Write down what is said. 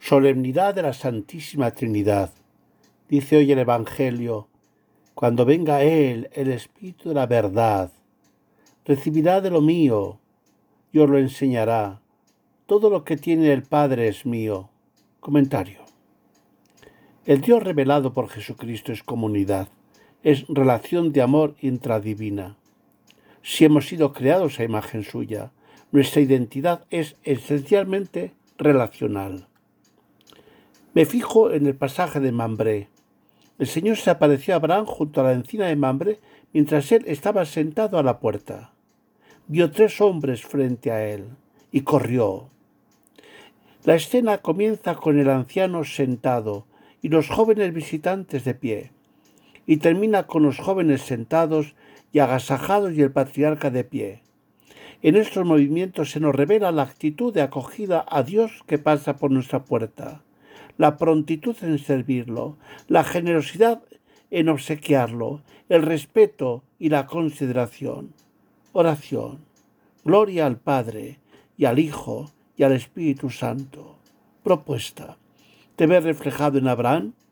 Solemnidad de la Santísima Trinidad. Dice hoy el Evangelio: cuando venga Él, el Espíritu de la verdad, recibirá de lo mío y os lo enseñará. Todo lo que tiene el Padre es mío. Comentario. El Dios revelado por Jesucristo es comunidad, es relación de amor intradivina. Si hemos sido creados a imagen suya, nuestra identidad es esencialmente relacional. Me fijo en el pasaje de Mambré. El Señor se apareció a Abraham junto a la encina de Mambré mientras él estaba sentado a la puerta. Vio 3 hombres frente a él y corrió. La escena comienza con el anciano sentado y los jóvenes visitantes de pie, y termina con los jóvenes sentados y agasajados y el patriarca de pie. En estos movimientos se nos revela la actitud de acogida a Dios que pasa por nuestra puerta, la prontitud en servirlo, la generosidad en obsequiarlo, el respeto y la consideración. Oración. Gloria al Padre, y al Hijo, y al Espíritu Santo. Propuesta. ¿Te ves reflejado en Abraham?